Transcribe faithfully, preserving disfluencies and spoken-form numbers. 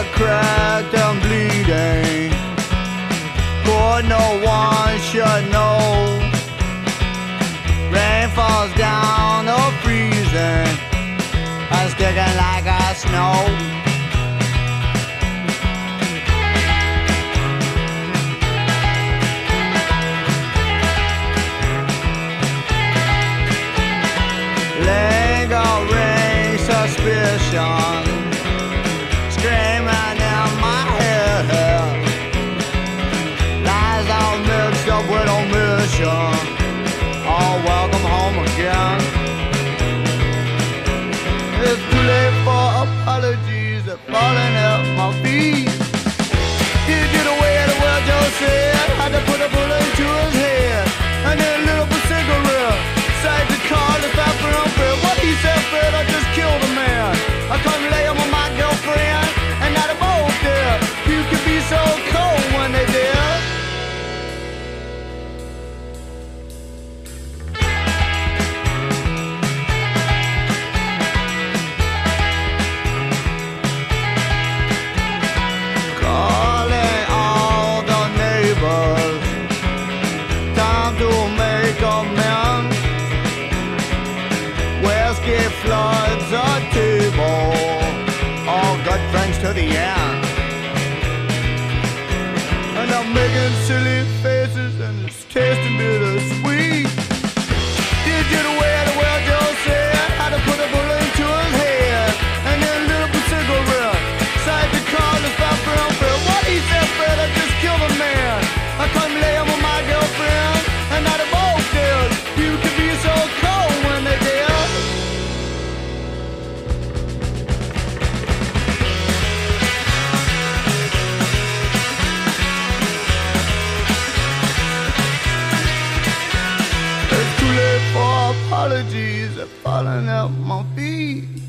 cracked and bleeding. For no one should know. Rain falls down or freezing and sticking like a snow. Lingering suspicion screaming in my head. Lies all mixed up with omission. Oh, welcome home again. It's too late for apologies. They're falling at my feet. Did you the way the world just said? Had to put a bullet into his head and then a little bit cigarette. Saved the car, the bathroom bed. What he said, Fred, I just killed a man. I come lay him with my girlfriend, and now they're both dead. You can be so cold when they dead. Calling all the neighbors, time to make amends. Whiskey floods a table, all good friends to the end. And I'm making silly faces and it's tasting bittersweet. Did you the way the world just said? How to put a bullet into his head and then a little bit cigarette. Saved the car, the bathroom bed. What he said, Fred, I just killed a man. I come lay him with my girlfriend and now they're both dead. You can be so cold when they're dead. Apologies are falling at my feet.